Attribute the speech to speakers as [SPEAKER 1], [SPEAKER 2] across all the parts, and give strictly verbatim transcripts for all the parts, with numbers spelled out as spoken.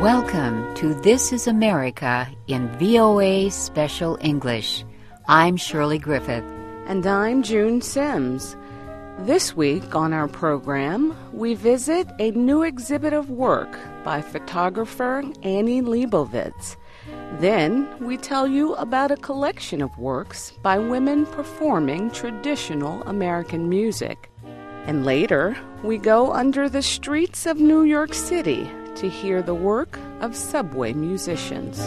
[SPEAKER 1] Welcome to This is America in V O A Special English. I'm Shirley Griffith.
[SPEAKER 2] And I'm June Sims. This week on our program, we visit a new exhibit of work by photographer Annie Leibovitz. Then we tell you about a collection of works by women performing traditional American music. And later, we go under the streets of New York City to hear the work of subway musicians.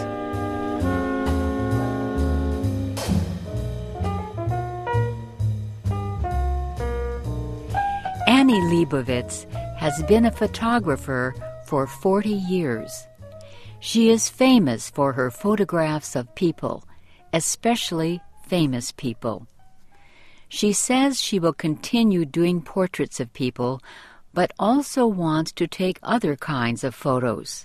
[SPEAKER 1] Annie Leibovitz has been a photographer for forty years. She is famous for her photographs of people, especially famous people. She says she will continue doing portraits of people, but also wants to take other kinds of photos.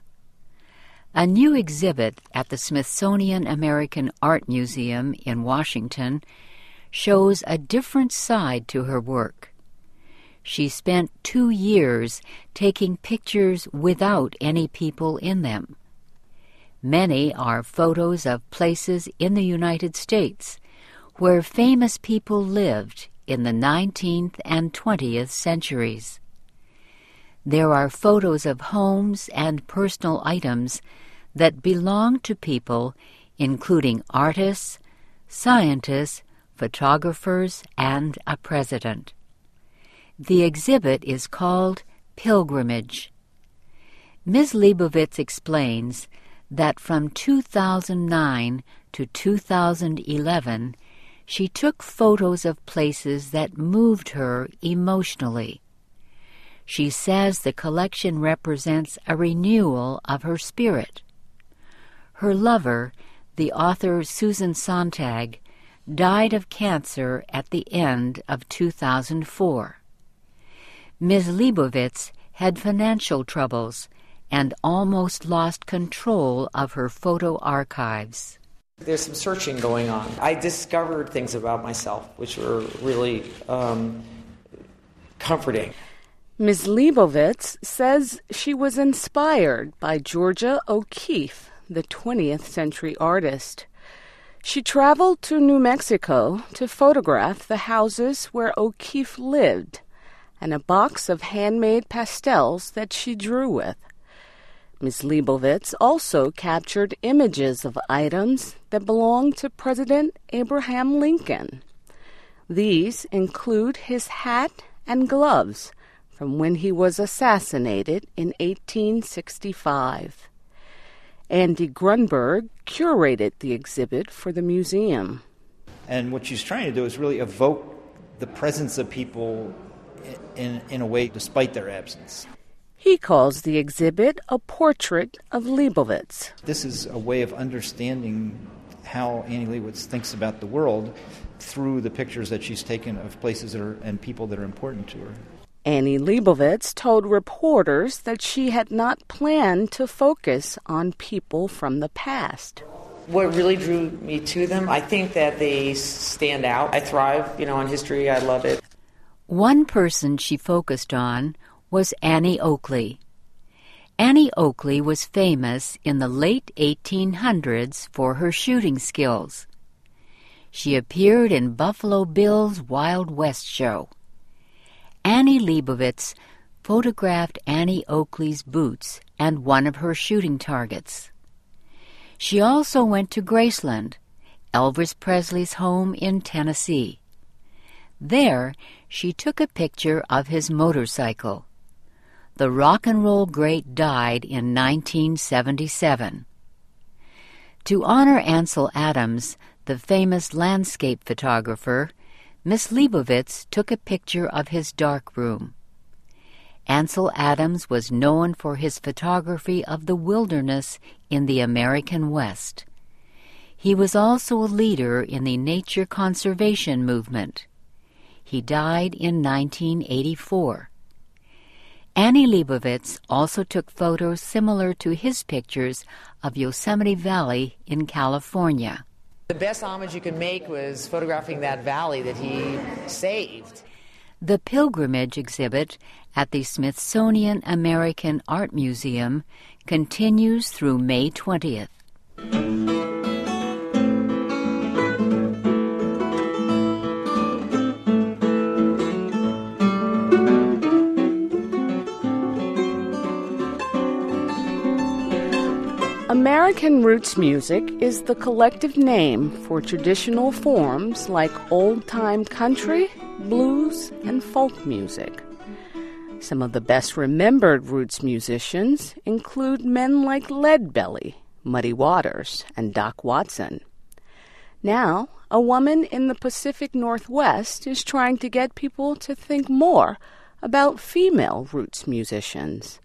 [SPEAKER 1] A new exhibit at the Smithsonian American Art Museum in Washington shows a different side to her work. She spent two years taking pictures without any people in them. Many are photos of places in the United States where famous people lived in the nineteenth and twentieth centuries. There are photos of homes and personal items that belong to people, including artists, scientists, photographers, and a president. The exhibit is called Pilgrimage. Miz Leibovitz explains that from two thousand nine to two thousand eleven, she took photos of places that moved her emotionally. She says the collection represents a renewal of her spirit. Her lover, the author Susan Sontag, died of cancer at the end of two thousand four. Miz Leibovitz had financial troubles and almost lost control of her photo archives.
[SPEAKER 3] There's some searching going on. I discovered things about myself which were really um, comforting.
[SPEAKER 2] Miz Leibovitz says she was inspired by Georgia O'Keeffe, the twentieth century artist. She traveled to New Mexico to photograph the houses where O'Keeffe lived and a box of handmade pastels that she drew with. Miz Leibovitz also captured images of items that belonged to President Abraham Lincoln. These include his hat and gloves from when he was assassinated in eighteen sixty-five. Andy Grunberg curated the exhibit for the museum.
[SPEAKER 4] And what she's trying to do is really evoke the presence of people in, in a way despite their absence.
[SPEAKER 2] He calls the exhibit a portrait of Leibovitz.
[SPEAKER 4] This is a way of understanding how Annie Leibovitz thinks about the world through the pictures that she's taken of places that are, and people that are important to her.
[SPEAKER 2] Annie Leibovitz told reporters that she had not planned to focus on people from the past.
[SPEAKER 3] What really drew me to them, I think that they stand out. I thrive, you know, on history. I love it.
[SPEAKER 1] One person she focused on was Annie Oakley. Annie Oakley was famous in the late eighteen hundreds for her shooting skills. She appeared in Buffalo Bill's Wild West show. Annie Leibovitz photographed Annie Oakley's boots and one of her shooting targets. She also went to Graceland, Elvis Presley's home in Tennessee. There, she took a picture of his motorcycle. The rock and roll great died in nineteen seventy-seven. To honor Ansel Adams, the famous landscape photographer, Miss Leibovitz took a picture of his darkroom. Ansel Adams was known for his photography of the wilderness in the American West. He was also a leader in the nature conservation movement. He died in nineteen eighty-four. Annie Leibovitz also took photos similar to his pictures of Yosemite Valley in California.
[SPEAKER 3] The best homage you could make was photographing that valley that he saved.
[SPEAKER 1] The Pilgrimage exhibit at the Smithsonian American Art Museum continues through May twentieth.
[SPEAKER 2] American roots music is the collective name for traditional forms like old-time country, blues, and folk music. Some of the best-remembered roots musicians include men like Leadbelly, Muddy Waters, and Doc Watson. Now, a woman in the Pacific Northwest is trying to get people to think more about female roots musicians.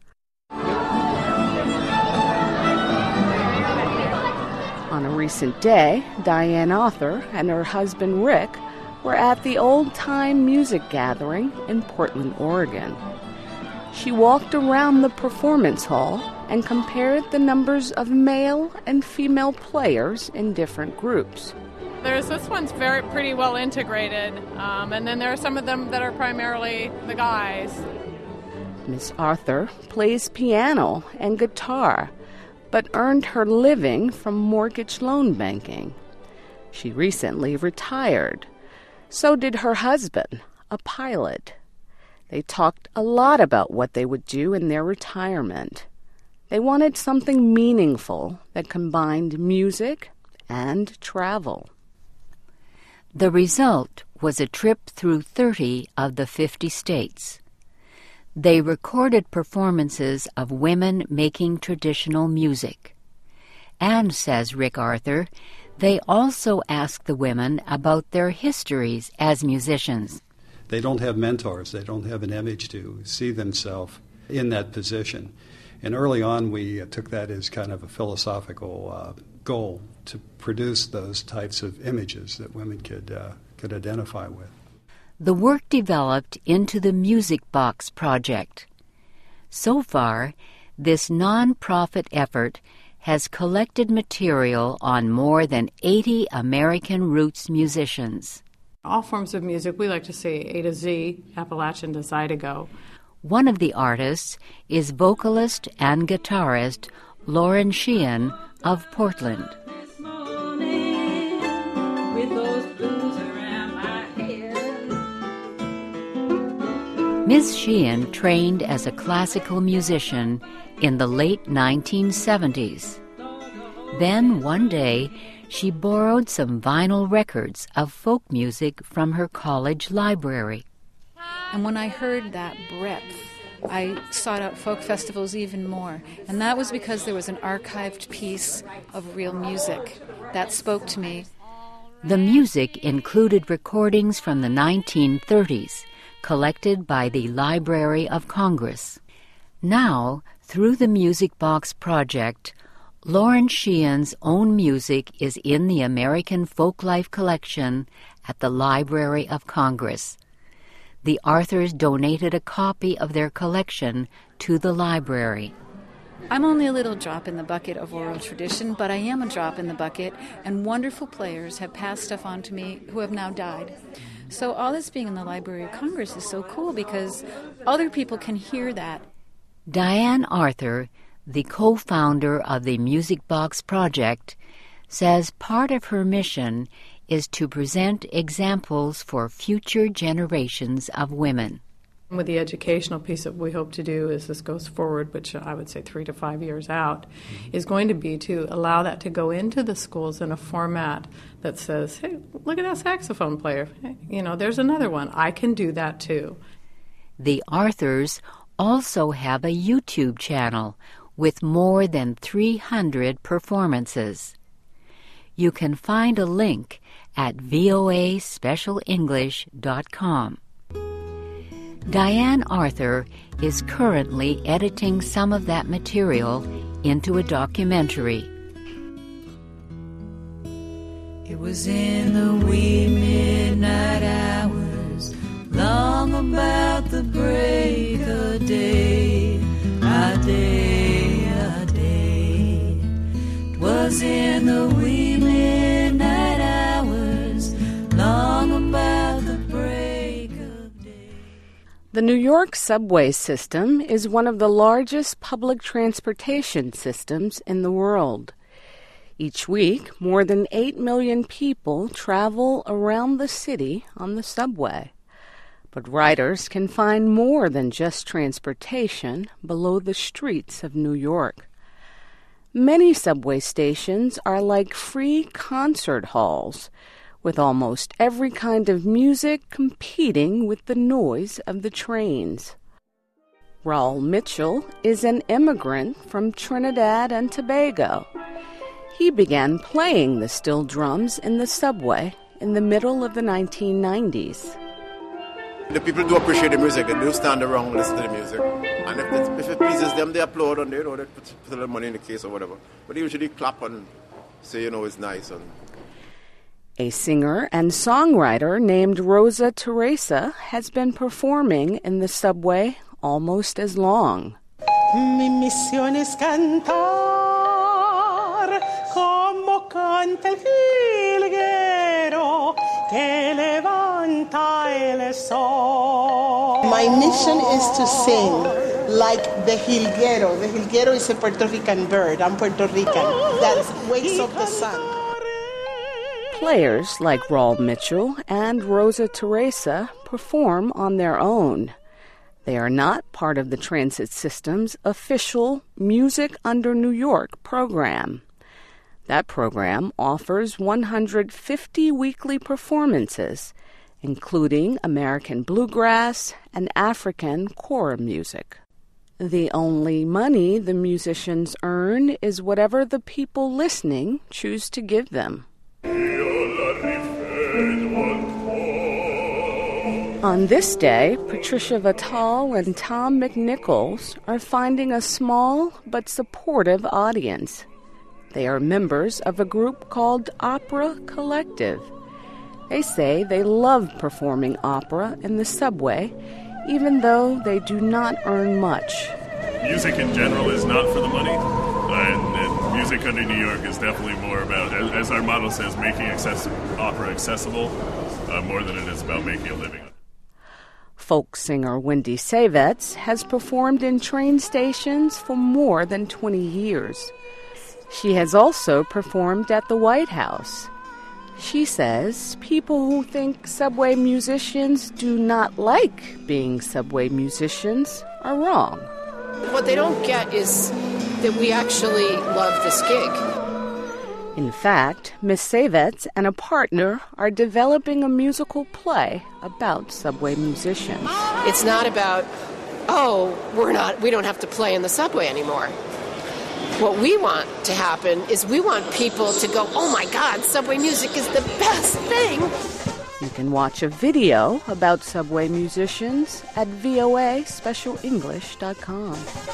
[SPEAKER 2] On a recent day, Diane Arthur and her husband Rick were at the old-time music gathering in Portland, Oregon. She walked around the performance hall and compared the numbers of male and female players in different groups.
[SPEAKER 5] There's this one's very pretty well integrated, um, and then there are some of them that are primarily the guys.
[SPEAKER 2] Miss Arthur plays piano and guitar, but earned her living from mortgage loan banking. She recently retired. So did her husband, a pilot. They talked a lot about what they would do in their retirement. They wanted something meaningful that combined music and travel.
[SPEAKER 1] The result was a trip through thirty of the fifty states. They recorded performances of women making traditional music. And, says Rick Arthur, they also asked the women about their histories as musicians.
[SPEAKER 6] They don't have mentors. They don't have an image to see themselves in that position. And early on, we uh, took that as kind of a philosophical uh, goal to produce those types of images that women could uh, could identify with.
[SPEAKER 1] The work developed into the Music Box Project. So far, this non-profit effort has collected material on more than eighty American roots musicians.
[SPEAKER 5] All forms of music, we like to say A to Z, Appalachian to Zydeco.
[SPEAKER 1] One of the artists is vocalist and guitarist Lauren Sheehan of Portland. Miss Sheehan trained as a classical musician in the late nineteen seventies. Then, one day, she borrowed some vinyl records of folk music from her college library.
[SPEAKER 7] And when I heard that breadth, I sought out folk festivals even more. And that was because there was an archived piece of real music that spoke to me.
[SPEAKER 1] The music included recordings from the nineteen thirties, collected by the Library of Congress. Now, through the Music Box Project, Lauren Sheehan's own music is in the American Folklife collection at the Library of Congress. The Arthurs donated a copy of their collection to the library.
[SPEAKER 7] I'm only a little drop in the bucket of oral tradition, but I am a drop in the bucket, and wonderful players have passed stuff on to me who have now died. So all this being in the Library of Congress is so cool because other people can hear that.
[SPEAKER 1] Diane Arthur, the co-founder of the Music Box Project, says part of her mission is to present examples for future generations of women.
[SPEAKER 5] With the educational piece that we hope to do as this goes forward, which I would say three to five years out, mm-hmm. is going to be to allow that to go into the schools in a format that says, hey, look at that saxophone player. Hey, you know, there's another one. I can do that too.
[SPEAKER 1] The Arthurs also have a YouTube channel with more than three hundred performances. You can find a link at V O A special english dot com. Diane Arthur is currently editing some of that material into a documentary.
[SPEAKER 8] It was in the wee midnight hours, long about the break of day, a day, a day. It was in the wee midnight hours, long about the break of day.
[SPEAKER 2] The New York subway system is one of the largest public transportation systems in the world. Each week, more than eight million people travel around the city on the subway. But riders can find more than just transportation below the streets of New York. Many subway stations are like free concert halls, with almost every kind of music competing with the noise of the trains. Raul Mitchell is an immigrant from Trinidad and Tobago. He began playing the steel drums in the subway in the middle of the nineteen nineties.
[SPEAKER 9] The people do appreciate the music. They do stand around and listen to the music. And if it, if it pleases them, they applaud and they, you know, they put, put a little money in the case or whatever. But they usually clap and say, you know, it's nice. And
[SPEAKER 2] A singer and songwriter named Rosa Teresa has been performing in the subway almost as long.
[SPEAKER 10] Mi misión es cantar como canta el jilguero que levanta el sol.
[SPEAKER 11] My mission is to sing like the jilguero. The jilguero is a Puerto Rican bird. I'm Puerto Rican. That wakes up the sun.
[SPEAKER 2] Players like Raul Mitchell and Rosa Teresa perform on their own. They are not part of the transit system's official Music Under New York program. That program offers one hundred fifty weekly performances, including American bluegrass and African choir music. The only money the musicians earn is whatever the people listening choose to give them. On this day, Patricia Vital and Tom McNichols are finding a small but supportive audience. They are members of a group called Opera Collective. They say they love performing opera in the subway, even though they do not earn much.
[SPEAKER 12] Music in general is not for the money, and, and Music Under New York is definitely more about, as, as our motto says, making access- opera accessible, uh, more than it is about making a living.
[SPEAKER 2] Folk singer Wendy Savets has performed in train stations for more than twenty years. She has also performed at the White House. She says people who think subway musicians do not like being subway musicians are wrong.
[SPEAKER 13] What they don't get is that we actually love this gig.
[SPEAKER 2] In fact, Miss Savets and a partner are developing a musical play about subway musicians.
[SPEAKER 13] It's not about, oh, we're not, we don't have to play in the subway anymore. What we want to happen is we want people to go, oh my God, subway music is the best thing.
[SPEAKER 2] You can watch a video about subway musicians at V O A special english dot com.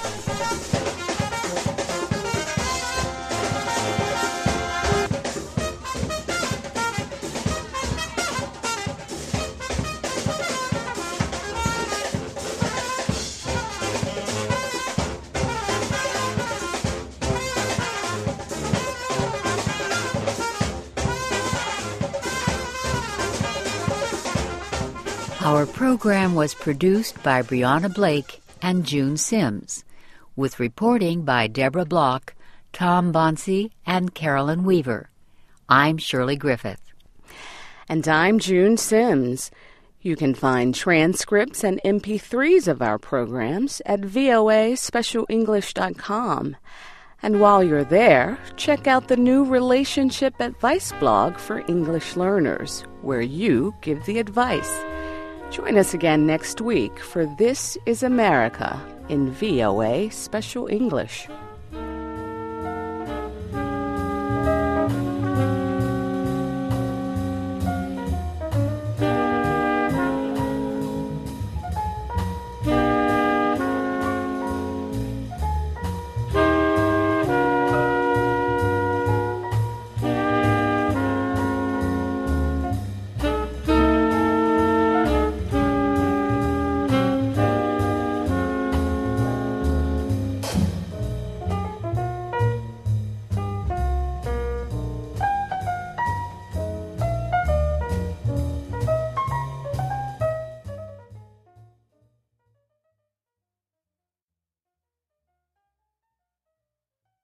[SPEAKER 1] Our program was produced by Brianna Blake and June Sims, with reporting by Deborah Block, Tom Bonsi, and Carolyn Weaver. I'm Shirley Griffith.
[SPEAKER 2] And I'm June Sims. You can find transcripts and M P threes of our programs at V O A special english dot com. And while you're there, check out the new Relationship Advice blog for English learners, where you give the advice. Join us again next week for This is America in V O A Special English.